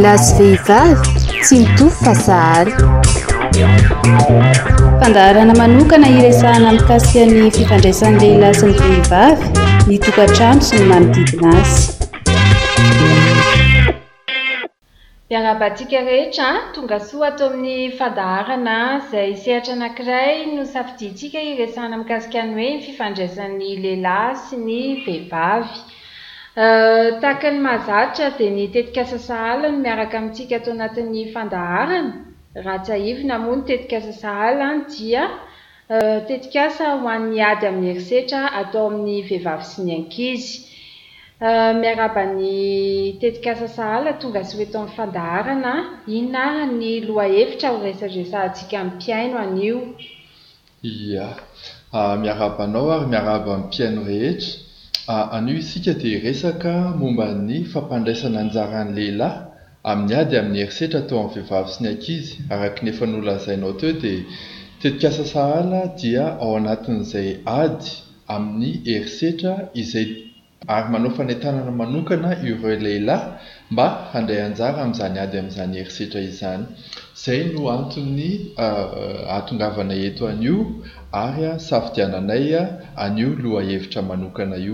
lehilahy sy vehivavy tsy mitovy fa sahary. Fandaharana manokana iresahana mikasika ny fifandraisan'ny lehilahy sy ny vehivavy, ny tokantrano sy ny manodidina azy. Miarabantsika rehetra tonga soa ato amin'ny fandaharana izay sehatra anankiray no safidintsika iresahana mikasika ny hoe ny fifandraisan'ny lehilahy sy ny vehivavy. Tahaka ny mahazatra dia ny tetikasa sahala no miaraka amintsika ato anatin'ny fandaharana. Raha tsy ahivina moa ny tetikasa sahala dia tetikasa ho an'ny ady amin'ny herisetra atao amin'ny vehivavy sy ny ankizy. Miaraba ny tetikasa sahala tonga sy eto amin'ny fandaharana, inona ny lohahevitra ho resadresantsika amin'ny mpiaino anio? Ia, miarabanao ary miaraba amin'ny mpiaino rehetra. Anio isika dia resaka momba ny fampandraisana anjaran'ny lehilahy amin'ny ady amin'ny herisetra atao amin'ny vehivavy sy ny ankizy. Araka ny efa nolazainao teo dia tetikasa sahala dia ao anatin'izay ady amin'ny herisetra izay ary manao fanentanana manokana ireo lehilahy mba handray anjara amin'izany ady amin'izany herisetra izany. Izay no antony hatongavana eto anio ary safidiananay anio lohahevitra manokana io.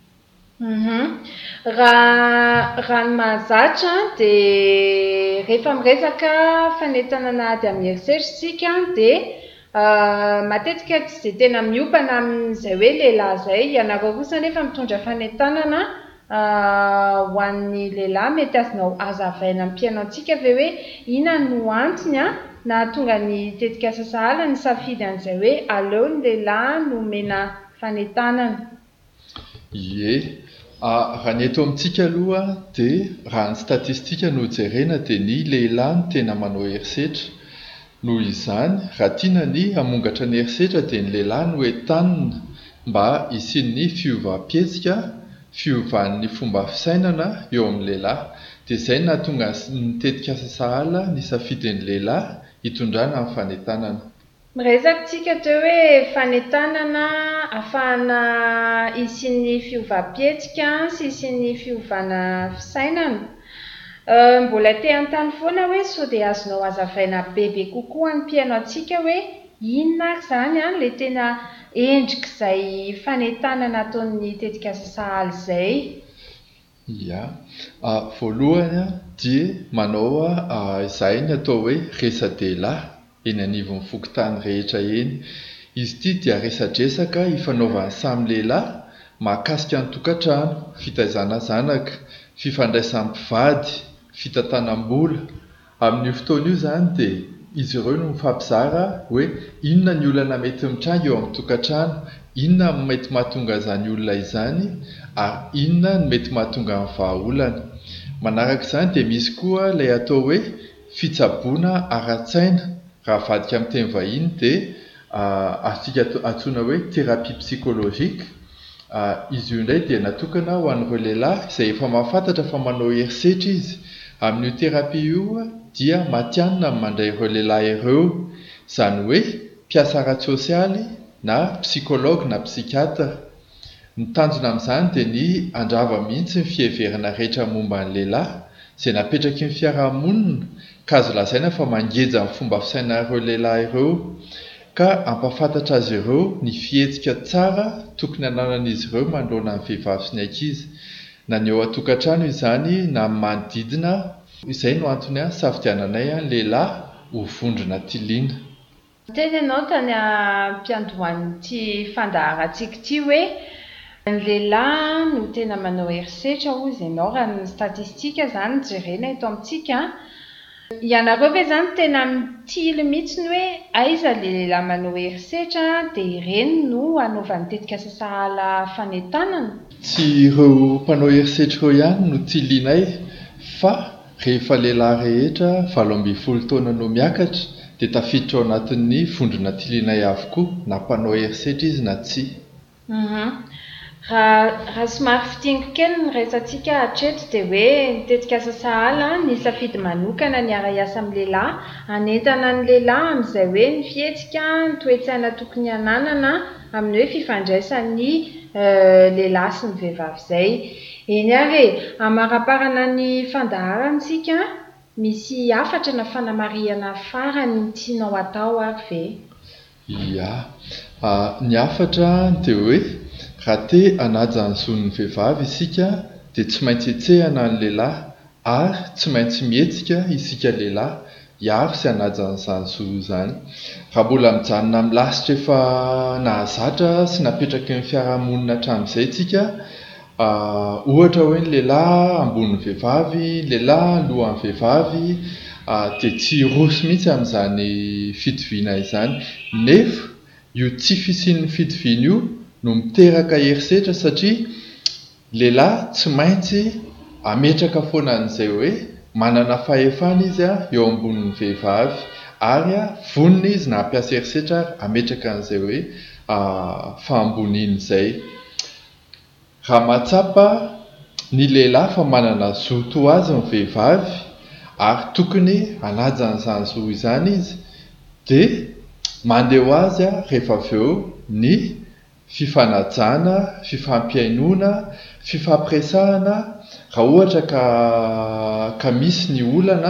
Raha ny mahazatra dia rehefa miresaka fanentanana ady amin'ny herisetra isika dia matetika tsy dia tena miopana amin'izay hoe lehilahy izay. Ianareo kosa nefa mitondra fanentanana ho an'ny lehilahy, mety azonao hazavaina amin'ny mpiainantsika ve hoe inona no antony na tonga ny tetikasa sahala ny safidy an'izay hoe aleo ny lehilahy no omena fanentanana? Ie, raha ny eto amintsika aloha dia raha ny statistika no jerena dia ny lehilahy no tena manao herisetra. Noho izany, raha tiana ny hamongatra ny herisetra dia ny lehilahy no entanina mba hisian'ny fiovam-pihetsika, fiovan'ny fomba fisainana eo amin'ny lehilahy. Dia izay nahatonga ny tetikasa sahala ny safidin'ny lehilahy hitondrana amin'ny fanentanana. Miresaka tsika teo hoe fanentanana ahafahana hisian'ny fiovam-pihetsika sy hisian'ny fiovana fisainana. Mbola te an-tany foana hoe sao dia azonao hazavaina bebe kokoa ny mpiaino antsika hoe inona izany ilay tena endrika izay fanentanana ataon'ny tetikasa sahala izay? Ia, voalohany dia manao izay ny atao hoe resa-dehilahy eny anivon'ny fokontany rehetra eny. Izy ity dia resadresaka hifanaovan'ny samy lehilahy mahakasika ny tokantrano, fitaizana zanaka, fifandraisam-pivady, fitantanam-bola. Amin'io fotoana io izany dia izy ireo no mifampizara hoe inona ny olana mety mitranga eo amin'ny tokantrano, inona ny mety mahatonga izany olona izany ary inona ny mety mahatonga ny vahaolana. Manaraka izany dia misy koa ilay atao hoe fitsaboana ara-tsaina. Raha vadika amin'ny teny vahiny dia asika antsoina hoe thérapie psychologique. Izy io indray dia natokana ho an'ireo lehilahy izay efa mahafantatra fa manao herisetra izy. Amin'io terapia io dia matianina mandray ireo lehilahy ireo, izany hoe mpiasa ara-tsosialy na psikologa na psikiatra. Ny tanjona amin'izany dia ny handrava mihitsy ny fiheverana rehetra momba ny lehilahy izay napetraky ny fiarahamonina ka azo lazaina fa mangeja amin'ny fomba fisainan'ireo lehilahy ireo, ka ampahafantatra azy ireo ny fihetsika tsara tokony hananan'izy ireo manoloana ny vehivavy sy ny ankizy, na ny eo an-tokantrano izany na amin'ny manodidina. Izay no antony safidiananay ny lehilahy ho vondrona tiliana. Teny ianao tany am-piandohan'ity fandaharantsika ity hoe ny lehilahy no tena manao herisetra hozy ianao raha ny statistika izany jerena eto amintsika. Ianareo ve izany tena mitily mihitsy hoe aiza ilay lehilahy manao herisetra dia ireny no hanaovan'ny tetikasa sahala fanentanana? Tsy ireo mpanao herisetra ireo ihany no tilianay, fa rehefa lehilahy rehetra 18 taona no miakatra dia tafiditra ao anatin'ny vondrona tilianay avokoa, na mpanao herisetra izy na tsy. Raha somary fitingo kely ny resantsika hatreto dia hoe ny tetikasa sahala ny safidy manokana ny ara-iasa amin'ny lehilahy, hanentana ny lehilahy amin'izay hoe ny fihetsika, ny toe-tsaina tokony hananana amin'ny hoe fifandraisan'ny lehilahy sy ny vehivavy izay. Eny ary amaraparana ny fandaharantsika misy afatra na fanamariana farany tianao atao ary ve? Ia, ny afatra dia hoe raha te hanaja ny zon'ny vehivavy isika dia tsy maintsy etsehana ny lehilahy ary tsy maintsy mihetsika isika lehilahy hiaro sy hanaja an'izany zo izany. Raha mbola mijanona amin'ny lasitra efa nahazatra sy napetraky ny fiarahamonina hatramin'izay isika, ohatra hoe ny lehilahy ambony vehivavy, lehilahy lohan'ny vehivavy, dia tsy roso mihitsy amin'izany fitoviana izany. Nefa io tsy fisian'ny fitoviana io no miteraka herisetra satria lehilahy tsy maintsy ametraka foana an'izay hoe manana fahefana izy eo ambonin'ny vehivavy ary vonona izy na hampiasa herisetra ametraka an'izay hoe fahamboniana izay. Raha mahatsapa ny lehilahy fa manana zo toa azy ny vehivavy ary tokony hanaja an'izany zo izany izy, dia mandeha ho azy rehefa avy eo ny fifanajana, fifampiainoana, fifampiresahana. Raha ohatra ka misy ny olana,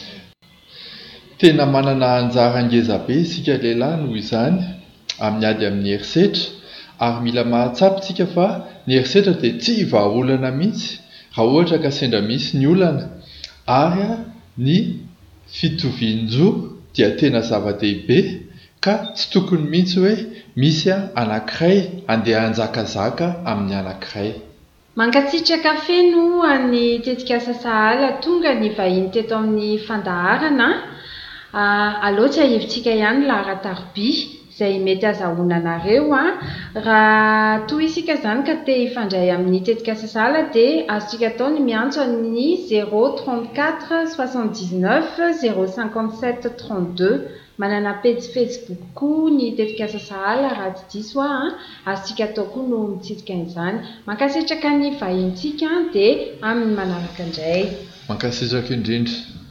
tena manana anjara ngeza be isika lehilahy noho izany amin'ny ady amin'ny herisetra, ary mila mahatsapa isika fa ny herisetra dia tsy hivahaolana mihitsy raha ohatra ka sendra misy ny olana, ary ny fitovian-jo dia tena zava-dehibe ka tsy tokony mihitsy hoe misy anankiray andeha hanjakazaka amin'ny anankiray. Mankatsitraka feno any tetikasa sahala tonga ny vahiny teto amin'ny fandaharana. Aleo tsy ahivitsika ihany laharatarby izay mety azahoana anareo. Raha toa isika izany ka te hifandray amin'ny tetikasa sahala dia azontsika atao ny miantso amin'ny 034 79 057 32. Manana page Facebook koa ny tetikasa sahala raha tsy diso azontsika atao koa no mitsidika izany. Mankasitraka ny vahintsika dia amin'ny manaraka indray. Mankasitraka indrindra.